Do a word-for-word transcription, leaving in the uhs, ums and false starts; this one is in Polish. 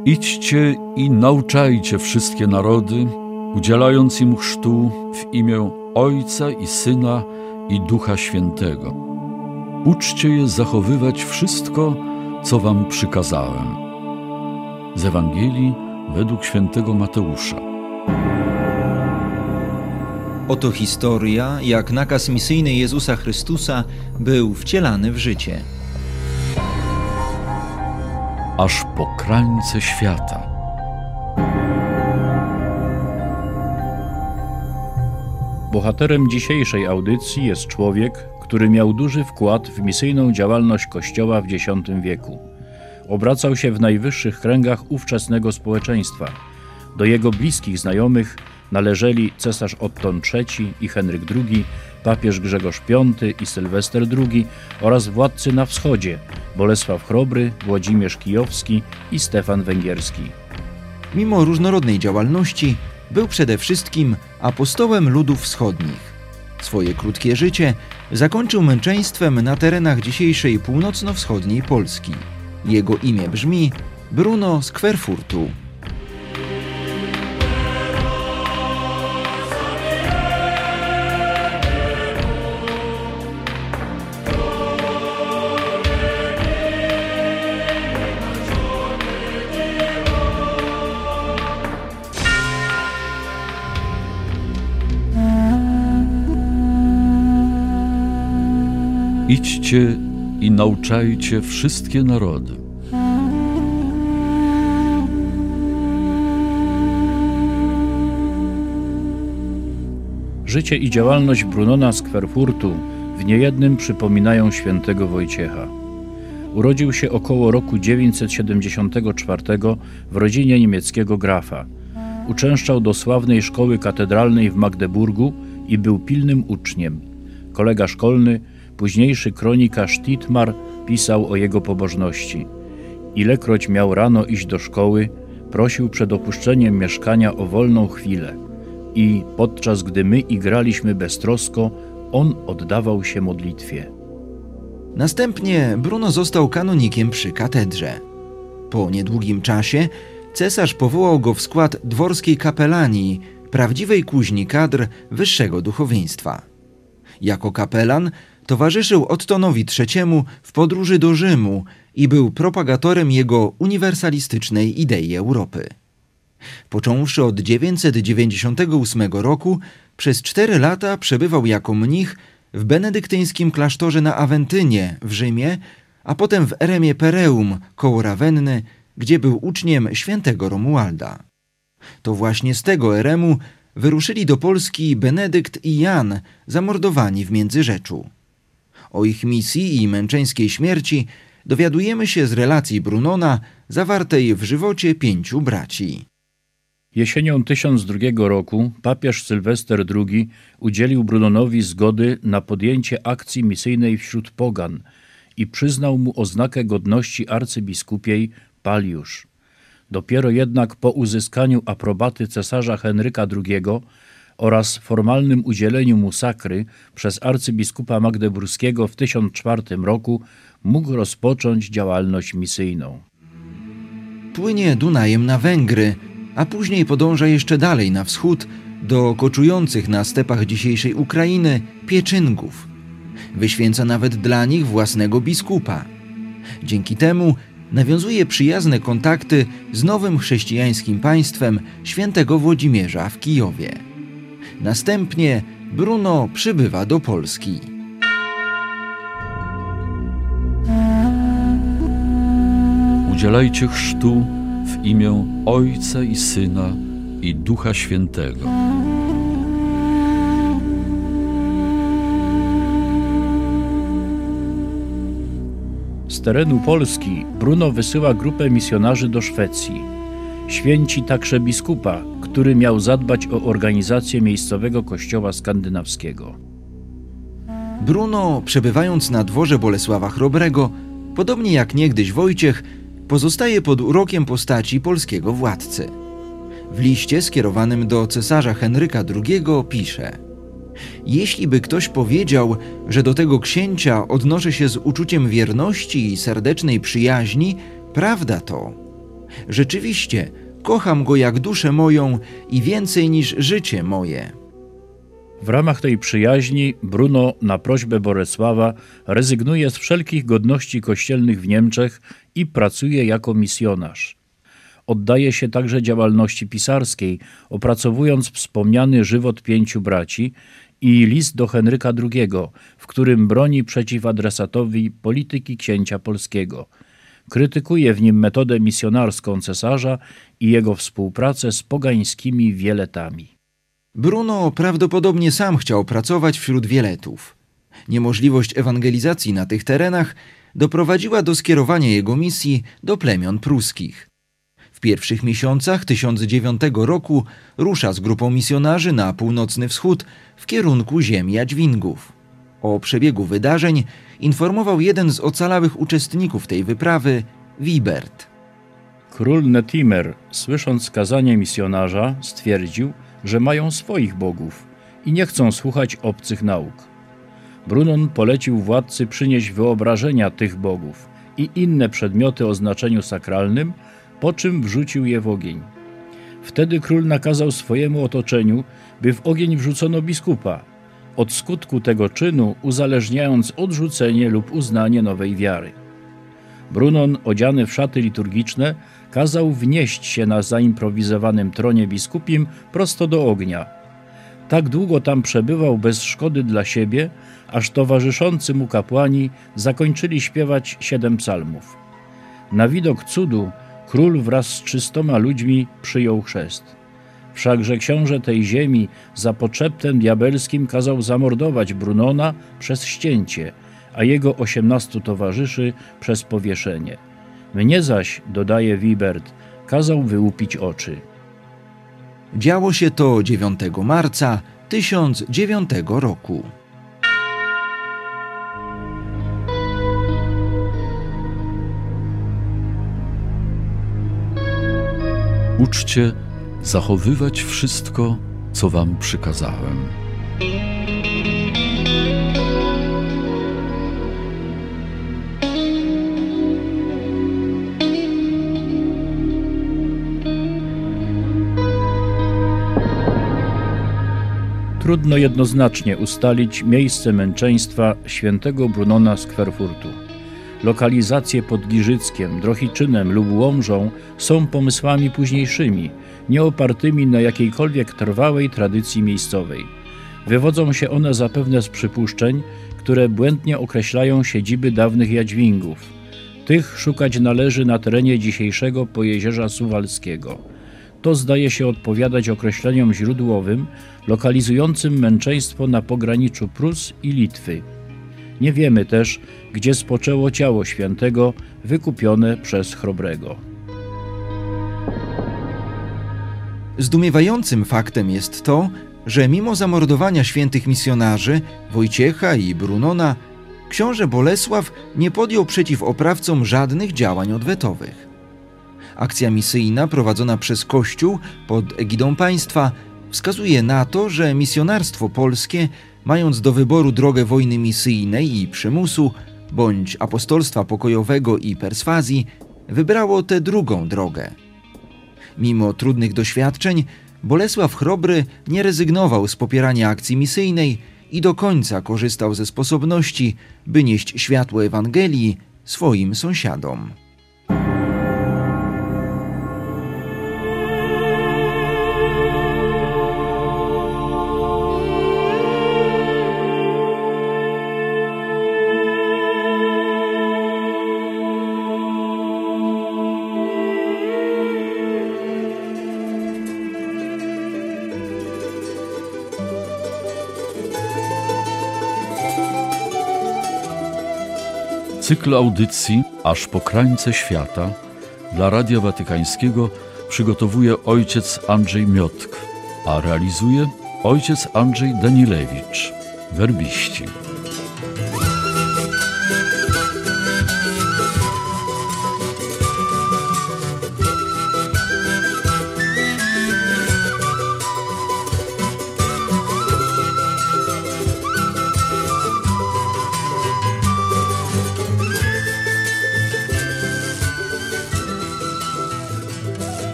Idźcie i nauczajcie wszystkie narody, udzielając im chrztu w imię Ojca i Syna i Ducha Świętego. Uczcie je zachowywać wszystko, co wam przykazałem. Z Ewangelii według świętego Mateusza. Oto historia, jak nakaz misyjny Jezusa Chrystusa był wcielany w życie. Aż po krańce świata. Bohaterem dzisiejszej audycji jest człowiek, który miał duży wkład w misyjną działalność Kościoła w dziesiątym wieku. Obracał się w najwyższych kręgach ówczesnego społeczeństwa. Do jego bliskich znajomych należeli cesarz Otton trzeci i Henryk drugi, papież Grzegorz piąty i Sylwester drugi oraz władcy na wschodzie Bolesław Chrobry, Włodzimierz Kijowski i Stefan Węgierski. Mimo różnorodnej działalności był przede wszystkim apostołem ludów wschodnich. Swoje krótkie życie zakończył męczeństwem na terenach dzisiejszej północno-wschodniej Polski. Jego imię brzmi Bruno z Querfurtu. Idźcie i nauczajcie wszystkie narody. Życie i działalność Brunona z Querfurtu w niejednym przypominają świętego Wojciecha. Urodził się około roku dziewięćset siedemdziesiątego czwartego w rodzinie niemieckiego grafa. Uczęszczał do sławnej szkoły katedralnej w Magdeburgu i był pilnym uczniem. Kolega szkolny, późniejszy kronikarz Titmar, pisał o jego pobożności. Ilekroć miał rano iść do szkoły, prosił przed opuszczeniem mieszkania o wolną chwilę i podczas gdy my igraliśmy beztrosko, on oddawał się modlitwie. Następnie Bruno został kanonikiem przy katedrze. Po niedługim czasie cesarz powołał go w skład dworskiej kapelanii, prawdziwej kuźni kadr wyższego duchowieństwa. Jako kapelan towarzyszył Ottonowi trzeciemu w podróży do Rzymu i był propagatorem jego uniwersalistycznej idei Europy. Począwszy od dziewięćset dziewięćdziesiątego ósmego roku, przez cztery lata przebywał jako mnich w benedyktyńskim klasztorze na Awentynie w Rzymie, a potem w Eremie Pereum koło Rawenny, gdzie był uczniem świętego Romualda. To właśnie z tego eremu wyruszyli do Polski Benedykt i Jan, zamordowani w Międzyrzeczu. O ich misji i męczeńskiej śmierci dowiadujemy się z relacji Brunona zawartej w żywocie pięciu braci. Jesienią tysiąc drugiego roku papież Sylwester drugi udzielił Brunonowi zgody na podjęcie akcji misyjnej wśród pogan i przyznał mu oznakę godności arcybiskupiej Paliusz. Dopiero jednak po uzyskaniu aprobaty cesarza Henryka drugiego oraz formalnym udzieleniu mu sakry przez arcybiskupa magdeburskiego w tysiąc czwartym roku mógł rozpocząć działalność misyjną. Płynie Dunajem na Węgry, a później podąża jeszcze dalej na wschód do koczujących na stepach dzisiejszej Ukrainy Pieczyngów. Wyświęca nawet dla nich własnego biskupa. Dzięki temu nawiązuje przyjazne kontakty z nowym chrześcijańskim państwem świętego Włodzimierza w Kijowie. Następnie Bruno przybywa do Polski. Udzielajcie chrztu w imię Ojca i Syna i Ducha Świętego. Z terenu Polski Bruno wysyła grupę misjonarzy do Szwecji. Święci także biskupa, który miał zadbać o organizację miejscowego kościoła skandynawskiego. Bruno, przebywając na dworze Bolesława Chrobrego, podobnie jak niegdyś Wojciech, pozostaje pod urokiem postaci polskiego władcy. W liście skierowanym do cesarza Henryka drugiego pisze: Jeśli by ktoś powiedział, że do tego księcia odnoszę się z uczuciem wierności i serdecznej przyjaźni, prawda to. Rzeczywiście, kocham go jak duszę moją i więcej niż życie moje. W ramach tej przyjaźni Bruno na prośbę Bolesława rezygnuje z wszelkich godności kościelnych w Niemczech i pracuje jako misjonarz. Oddaje się także działalności pisarskiej, opracowując wspomniany Żywot pięciu braci i list do Henryka drugiego, w którym broni przeciw adresatowi polityki księcia polskiego. Krytykuje w nim metodę misjonarską cesarza i jego współpracę z pogańskimi wieletami. Bruno prawdopodobnie sam chciał pracować wśród wieletów. Niemożliwość ewangelizacji na tych terenach doprowadziła do skierowania jego misji do plemion pruskich. W pierwszych miesiącach tysiąc dziewiątego roku rusza z grupą misjonarzy na północny wschód w kierunku ziemi Jadźwingów. O przebiegu wydarzeń informował jeden z ocalałych uczestników tej wyprawy, Wibert. Król Netimer, słysząc kazanie misjonarza, stwierdził, że mają swoich bogów i nie chcą słuchać obcych nauk. Brunon polecił władcy przynieść wyobrażenia tych bogów i inne przedmioty o znaczeniu sakralnym, po czym wrzucił je w ogień. Wtedy król nakazał swojemu otoczeniu, by w ogień wrzucono biskupa, od skutku tego czynu uzależniając odrzucenie lub uznanie nowej wiary. Brunon, odziany w szaty liturgiczne, kazał wnieść się na zaimprowizowanym tronie biskupim prosto do ognia. Tak długo tam przebywał bez szkody dla siebie, aż towarzyszący mu kapłani zakończyli śpiewać siedem psalmów. Na widok cudu król wraz z trzystoma ludźmi przyjął chrzest. Wszakże książę tej ziemi za poczeptem diabelskim kazał zamordować Brunona przez ścięcie, a jego osiemnastu towarzyszy przez powieszenie. Mnie zaś, dodaje Wibert, kazał wyłupić oczy. Działo się to dziewiątego marca tysiąc dziewiątego roku. Uczcie zachowywać wszystko, co wam przykazałem. Trudno jednoznacznie ustalić miejsce męczeństwa świętego Brunona z Querfurtu. Lokalizacje pod Giżyckiem, Drohiczynem lub Łomżą są pomysłami późniejszymi, nie opartymi na jakiejkolwiek trwałej tradycji miejscowej. Wywodzą się one zapewne z przypuszczeń, które błędnie określają siedziby dawnych Jadźwingów. Tych szukać należy na terenie dzisiejszego Pojezierza Suwalskiego. To zdaje się odpowiadać określeniom źródłowym lokalizującym męczeństwo na pograniczu Prus i Litwy. Nie wiemy też, gdzie spoczęło ciało świętego wykupione przez Chrobrego. Zdumiewającym faktem jest to, że mimo zamordowania świętych misjonarzy Wojciecha i Brunona, książę Bolesław nie podjął przeciw oprawcom żadnych działań odwetowych. Akcja misyjna prowadzona przez Kościół pod egidą państwa wskazuje na to, że misjonarstwo polskie, mając do wyboru drogę wojny misyjnej i przymusu, bądź apostolstwa pokojowego i perswazji, wybrało tę drugą drogę. Mimo trudnych doświadczeń, Bolesław Chrobry nie rezygnował z popierania akcji misyjnej i do końca korzystał ze sposobności, by nieść światło Ewangelii swoim sąsiadom. Cykl audycji Aż po krańce świata dla Radia Watykańskiego przygotowuje ojciec Andrzej Miotk, a realizuje ojciec Andrzej Danilewicz, werbiści.